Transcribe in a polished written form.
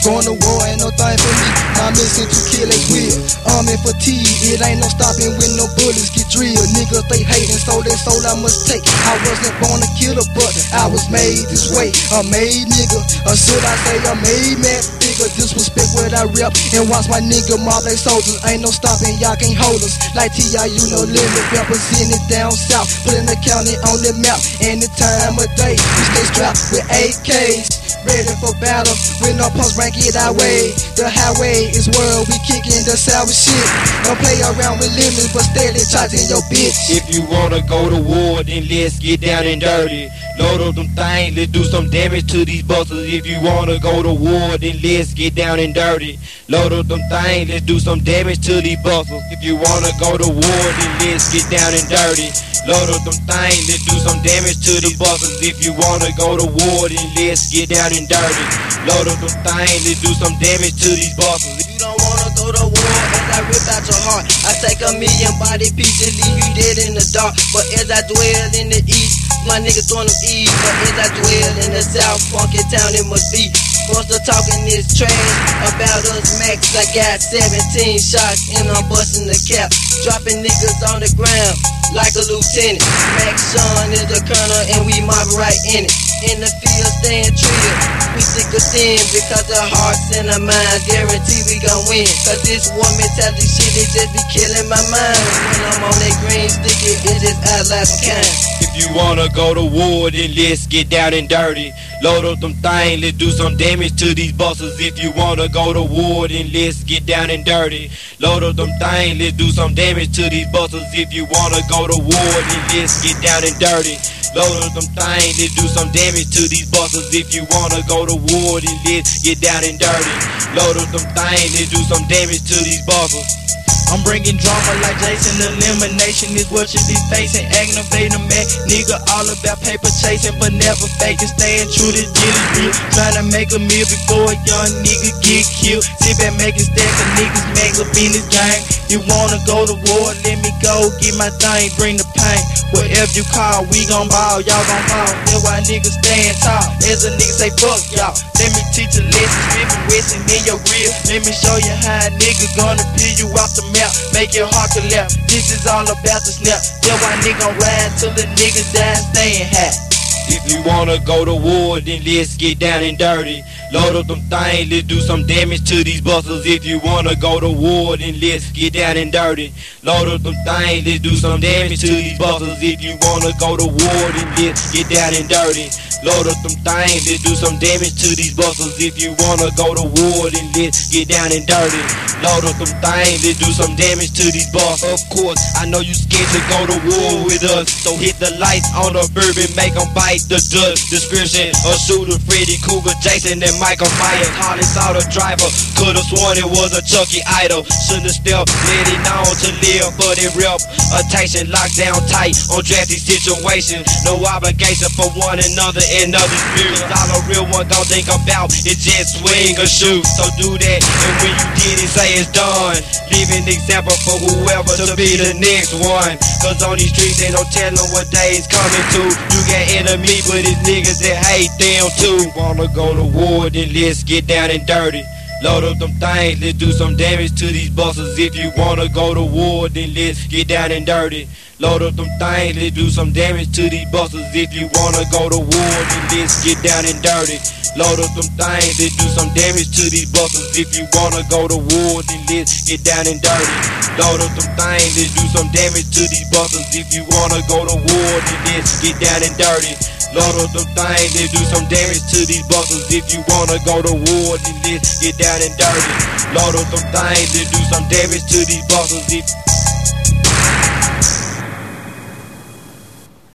Going to war ain't no thing for me. My mission to kill is will. Army fatigue, it ain't no stopping when no bullets get drilled. Niggas they hating, so that soul I must take. I wasn't born a killer, but I was made this way. A made nigga, or should I say a made man? Figure disrespect what I rep and watch my nigga mob they soldiers. Ain't no stopping, y'all can't hold us. Like T.I.U. no limit, represented down south, putting the county on the map. Any time of day, we stay strapped with AKs. Ready for battle, with no pumps, rank it our way. The highway is world, we kicking the sour shit. Don't play around with limits, but steady charging your bitch. If you wanna go to war, then let's get down and dirty. Load up them things, let's do some damage to these busters. If you wanna go to war, then let's get down and dirty. Load up them things, let's do some damage to these busters. If you wanna go to war, then let's get down and dirty. Load up them things, let's do some damage to the busters. If you wanna go to war, then let's get down and dirty. Load up them things, let's do some damage to these busters. You don't wanna go to war as I rip out your heart. I take 1,000,000 body pieces, leave you dead in the dark. But as I dwell in the east, my niggas throwing them east. But as I dwell in the south, funky town it must be. Buster talking this trash about us max. I got 17 shots and I'm busting the cap. Dropping niggas on the ground like a lieutenant. Max Sean is the colonel and we mob right in it. In the field staying trill, we thick or thin, because the hearts and the minds guarantee we gon' win. Cause this war mentality shit, it just be killing my mind. When I'm on that green stick, it just act like some kind. If you wanna go to war, then let's get down and dirty. Load up them things, let's do some damage to these busters. If you wanna go to war, then let's get down and dirty. Load up them things, let's do some damage to these busters. If you wanna go to war, then let's get down and dirty. Load up them things, let's do some damage to these busters. If you wanna go to war, then let's get down and dirty. Load up them things, let's do some damage to these busters. I'm bringing drama like Jason. Elimination is what you be facing. Aggravating man, nigga, all about paper chasing, but never faking. Staying true to get it real. Trying to make a meal before a young nigga get killed. Sit back making stacks of niggas make up in this gang. You wanna go to war? Let me go get my thing. Bring the pain. Whatever you call, we gon' ball. Y'all gon' fall. That's why niggas stand tall. As a nigga say fuck y'all. Let me teach a lesson. Living resting in your real. Let me show you how a nigga gonna peel you off the map. Make your heart collapse. This is all about the snap. That's why nigga ride till the niggas die staying high. If you wanna go to war, then let's get down and dirty. Load up them things, let's do some damage to these busters. If you wanna go to war, then let's get down and dirty. Load up them things, let's do some damage to these busters. If you wanna go to war, then let's get down and dirty. Load up them things, let's do some damage to these busters. If you wanna go to war, then let's get down and dirty. Load up them things, let's do some damage to these busters. Of course, I know you scared to go to war with us, so hit the lights on the bourbon, make them bite the dust. Description of shooter Freddy Cougar, Jason and Michael Myers. Hardly saw the driver, could've sworn it was a Chucky idol. Should've stepped, let it known to live, but it rep. Attention locked down tight on drastic situations. No obligation for one another and other spirits. All a real one gon' think about is just swing or shoot. So do that, and when you get it, say it's done. Leave an example for whoever to be the next one. Cause on these streets ain't no telling what day it's coming to. You got enemies, but it's niggas that hate them too. Wanna go to war, then let's get down and dirty. Load up them things, let's do some damage to these busters. If you wanna go to war, then let's get down and dirty. Load up them things, let's do some damage to these busters. If you wanna go to war, then let's get down and dirty. Load up them things, let's do some damage to these busters. If you wanna go to war, then let's get down and dirty. Load up them things, let's do some damage to these busters. If you wanna go to war, then let's get down and dirty. Load up them things, let's do some damage to these busters. If you wanna go to war, then let's get down and dirty. Load up them things, let's do some damage to these busters.